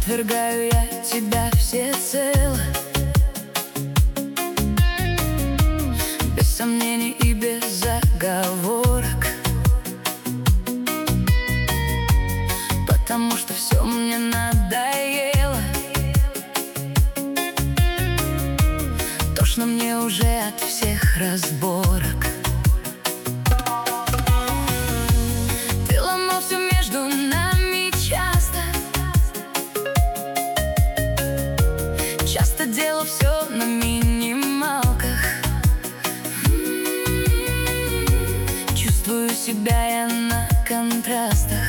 Отвергаю я тебя всецело, без сомнений и без заговорок, потому что все мне надоело. Тошно мне уже от всех разборок. Ты ломал все между нами часто, часто делал все на минималках. Чувствую себя я на контрастах,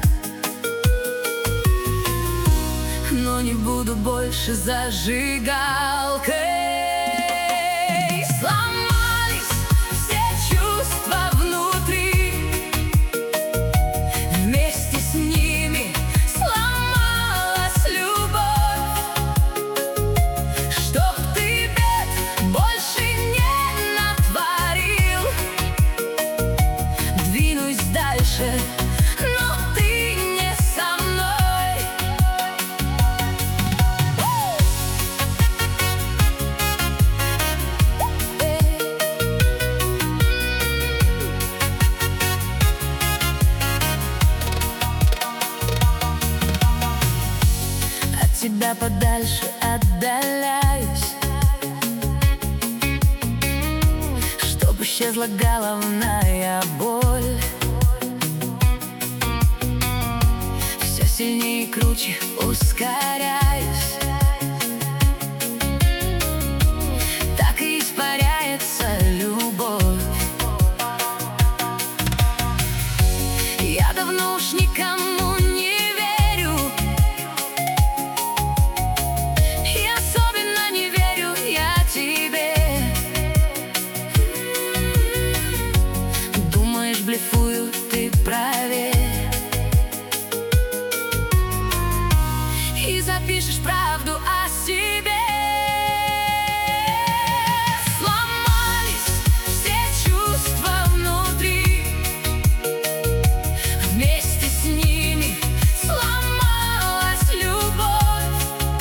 но не буду больше зажигалкой. Сломались все чувства внутри, вместе с ними сломалась любовь. Чтоб ты бед больше не натворил, двинусь дальше, но ты не со мной. От тебя подальше отдаляюсь, чтоб исчезла головная боль. Все сильнее и круче ускоряюсь, так и испаряется любовь. Я давно уж никому не верю, и особенно не верю я тебе. Думаешь, блефую, ты проверь, и запишешь правду о себе. Сломались все чувства внутри, вместе с ними сломалась любовь.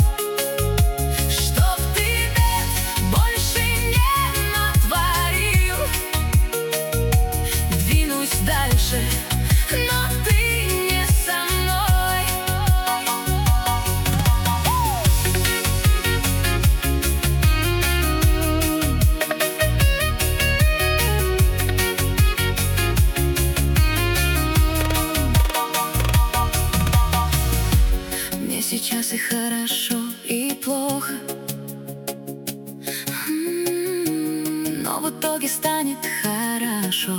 Чтоб ты бед больше не натворил, двинусь дальше, но ты не со мной. Мне сейчас и хорошо, и плохо, но в итоге станет хорошо.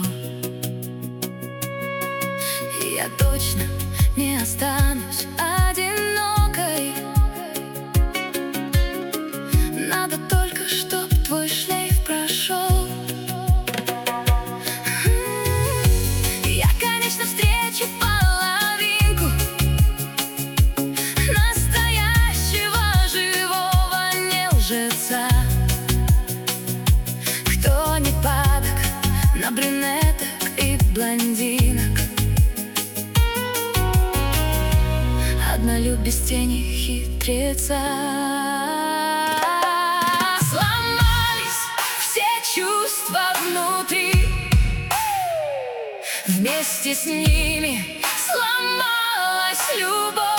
И я точно не останусь одинокой. Надо только, чтоб твой шлейф прошел. Я, конечно, встречу половинку настоящего живого не лжеца, кто не падок на брюнеток и блондинок, однолюб без тени хитреца. Сломались все чувства внутри, вместе с ними сломалась любовь.